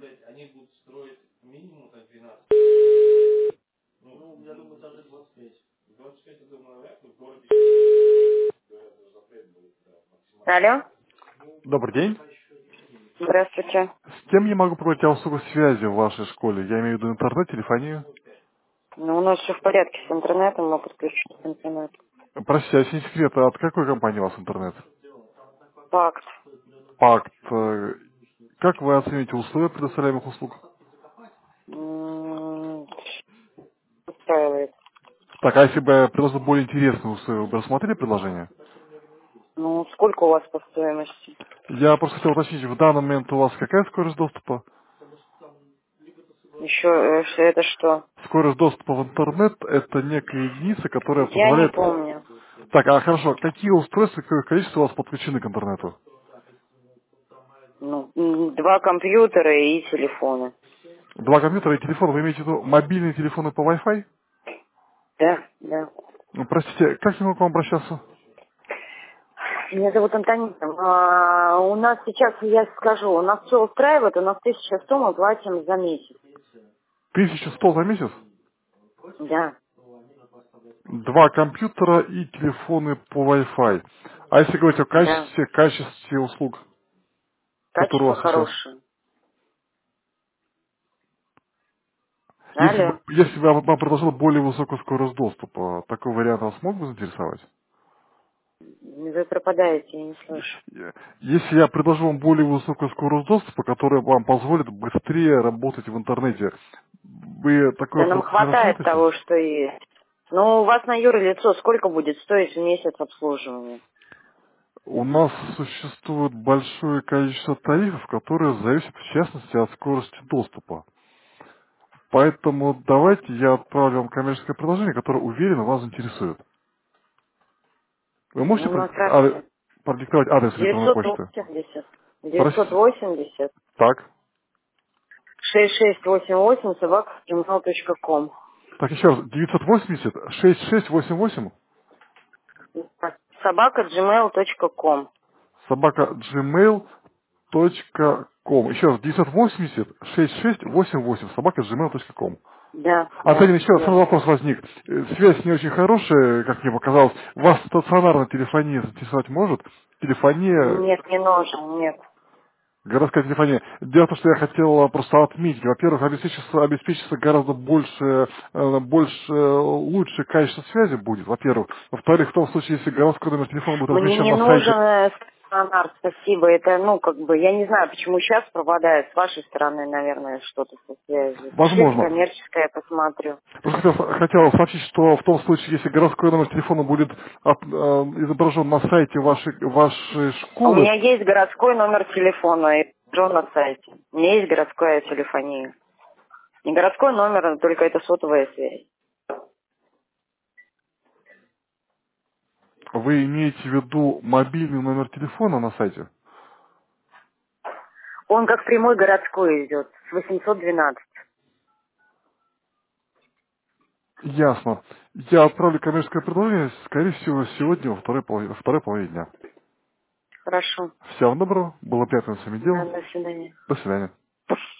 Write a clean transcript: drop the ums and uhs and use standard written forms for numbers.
Алло, Добрый день. здравствуйте. С кем я могу проводить услугу связи в вашей школе? Я имею в виду интернет, телефонию. Ну, у нас все в порядке с интернетом, мы подключены к интернету. Простите, а если не секрет, а от какой компании у вас интернет? Факт. Пакт. Как вы оцените условия предоставляемых услуг? Устраивает. Так, а если бы я предложил более интересные условия, вы бы рассмотрели предложение? Ну, сколько у вас по стоимости? Я просто хотел уточнить, в данный момент у вас какая скорость доступа? Еще, это что? Скорость доступа в интернет — это некая единица, которая Я не позволяет... помню. Так, а хорошо, какие устройства, какое количество у вас подключены к интернету? Ну, 2 компьютера и телефоны. Два компьютера и телефон. Вы имеете в виду мобильные телефоны по Wi-Fi? Да, да. Простите, как я могу к вам обращаться? Меня зовут Антонина. У нас сейчас, я скажу, у нас все устраивает, у нас 1100 мы платим за месяц. 1100 за месяц? Да, Два компьютера и телефоны по Wi-Fi. А если говорить о да. качестве услуг, которые у Качество вас сейчас? хорошее. Если бы, Алло. если бы я вам предложил более высокую скорость доступа, такой вариант вас мог бы заинтересовать? Вы пропадаете, я не слышу. Если я предложу вам более высокую скорость доступа, которая вам позволит быстрее работать в интернете, вы такое Да нам хватает рассмотрите? того, что есть. Ну, у вас на юрлицо сколько будет стоить в месяц обслуживания? У нас существует большое количество тарифов, которые зависят в частности от скорости доступа. Поэтому давайте я отправлю вам коммерческое предложение, которое, уверенно, вас заинтересует. Вы можете Ну, направьте. продиктовать адрес электронной почты? 980. Простите. 980. Так. 6688 собака@gmail.com. Так, еще раз. 980-6688 Собака@gmail.com. собака gmail.com. Еще раз. 980-6688 собака gmail.com. Да, Антонин, да, еще сразу верно. вопрос возник. Связь не очень хорошая, как мне показалось. Вас стационарная телефония заинтересовать может? Телефония, Нет, не нужен, нет. городская телефония. Дело в том, что я хотел просто отметить. Во-первых, обеспечится гораздо лучшее качество связи будет, во-первых. Во-вторых, в том случае, если городской номер телефона будет Мне размещен не на сайте. нужен стационар, спасибо. Это, ну, как бы, я не знаю, почему сейчас пропадает. С вашей стороны, наверное, что-то со связью. Пришлите Возможно. коммерческое, я посмотрю. Просто хотел сообщить, что в том случае, если городской номер телефона будет изображен на сайте вашей У школы, меня есть городской номер телефона, и он на сайте. У меня есть городская телефония. Не городской номер, только это сотовая связь. вы имеете в виду мобильный номер телефона на сайте? Он как прямой городской идет, с 812. Ясно. Я отправлю коммерческое предложение, скорее всего, сегодня во второй половине дня. Хорошо. Всего вам доброго. Было приятно с вами Да, дело. до свидания. До свидания.